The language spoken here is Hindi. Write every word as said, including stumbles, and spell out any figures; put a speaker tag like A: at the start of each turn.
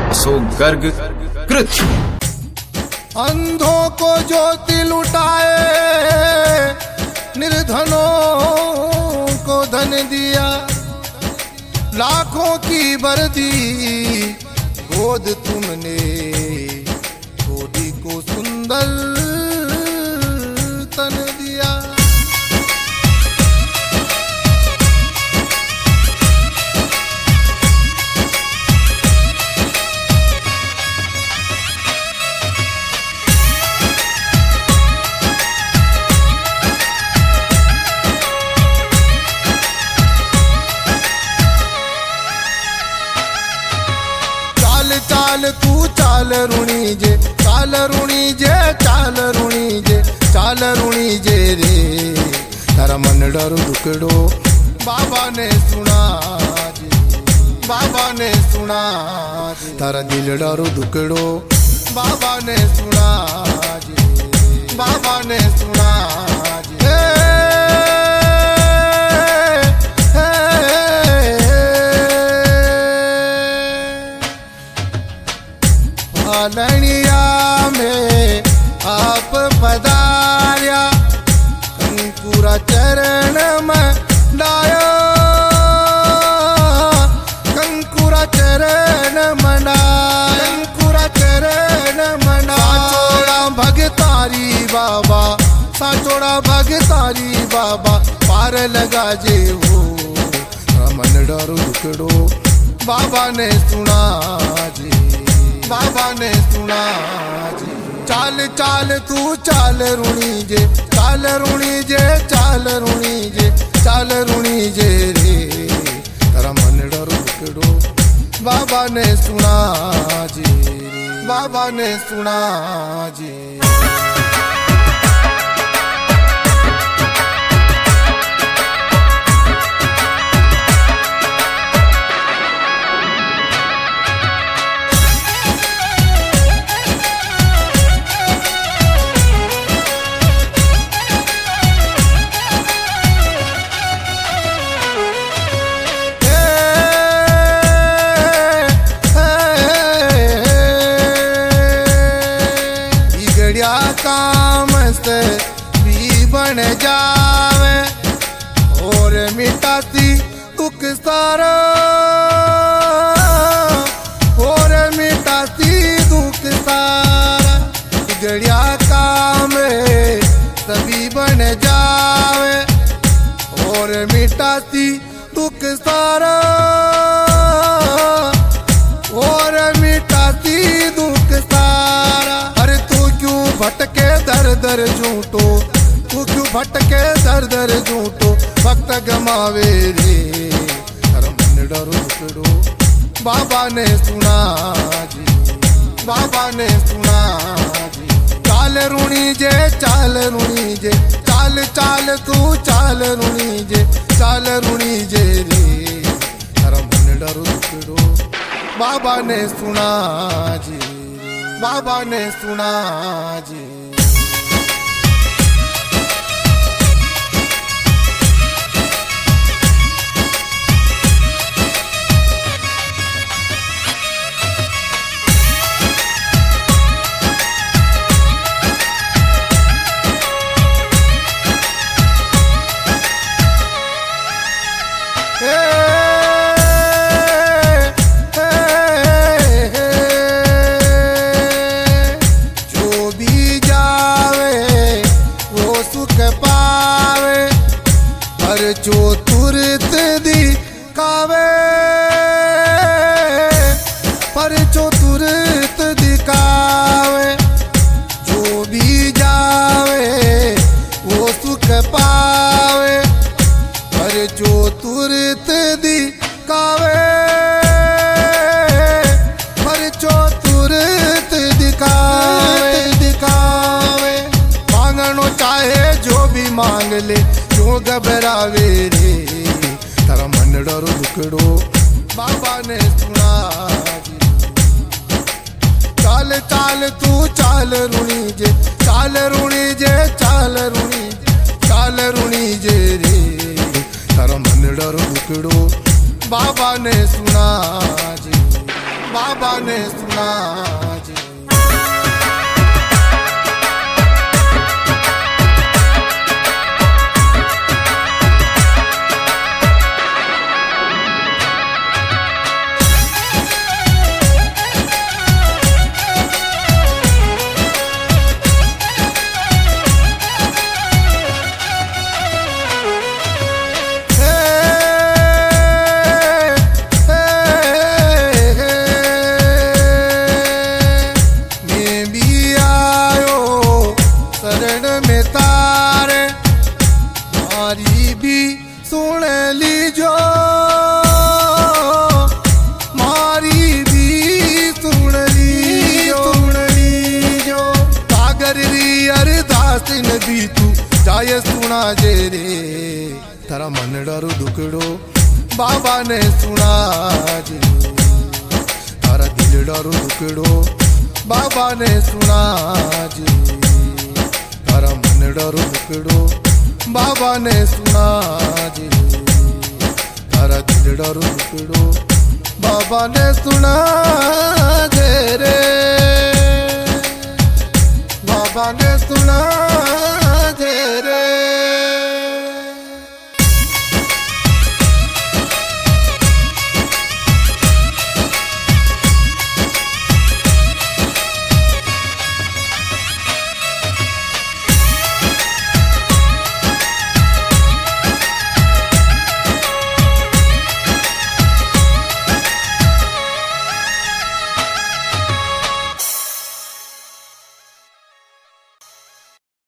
A: सो गर्ग कृत।
B: अंधों को ज्योति लुटाए, निर्धनों को धन दिया, लाखों की वर्दी गोद तुमने, गोदी को सुंदर तन दिया। चाल तू चाल रुणी जे, चाल रुणी जे, चाल रुणी जे, चाल रुणी जे रे। तारा मन डर दुकड़ो बाबा ने सुना जी, बाबा ने सुना जी। तारा दिल डर दुकड़ो बाबा ने सुना जी, बाबा ने सुना जी। पालनिया में आप पधार्या, कंकुरा चरण में डाया, कंकुरा चरण मना, कंकुरा चरण मना। साचोड़ा भगतारी बाबा, साचोड़ा भगतारी बाबा, पार लगा जे वो रमन डर दुकड़ो बाबा ने सुना जी, बाबा ने सुना जी। चाल चाल तू चाल रुणी जे, चाल रुणी जे, चाल रुणी जे, चाल रुणी जे रे। तेरा मन डर दुकड़ो बाबा ने सुना जी, बाबा ने सुना जी। काम से भी बन जावे और मिटाती दुख सारा, और मिटाती दुख सारा। बिगड़िया काम सभी बन जावे और मिटाती दुख सारा, और मिटाती दुख सारा। अरे तू क्यों भटके दर दर झूठो, तू क्यों भटके दर दर झूठो, वक्त गमावे रे। हर मन डर दुकड़ो बाबा ने सुना जी, बाबा ने सुना जी। चाल रुणी जे, चाल रुणी जे, चाल चाल तू चाल रुणी जे, चाल रुणी जे रे। हर मन डर दुकड़ो बाबा ने सुना जी, बाबा ने सुना जी। जो तुरत दिखावे, पर जो तुरत दिखावे, जो भी जावे वो सुख पावे। पर जो तुरत दिखावे, पर जो तुरत दिखावे दिखावे। मांगनो चाहे जो भी मांग ले, क्यों घबरावे रे। तारा मन डर दुकड़ो बाबा ने सुना जी। चाल चाल तू चाल रुणी जे, चाल रुणी जे, चाल रुणी, चाल रुणी जे रे। तारा मन डर दुकड़ो बाबा ने सुना जी, बाबा ने सुना जे। मारी भी सुन लीजो, मारी भी सुन लीजो, सुन लीजो। सागर री अरदास नबी तू जाय सुना जे रे, थारा मन डरू दुखड़ो बाबा ने सुना जे, थारा दिल डरू दुखड़ो बाबा ने सुना जे, थारा मन डरू दुखड़ो बाबा ने सुना जी, थारा दिल डरू दुखड़ो बाबा ने सुना जे रे, बाबा ने सुना जे रे।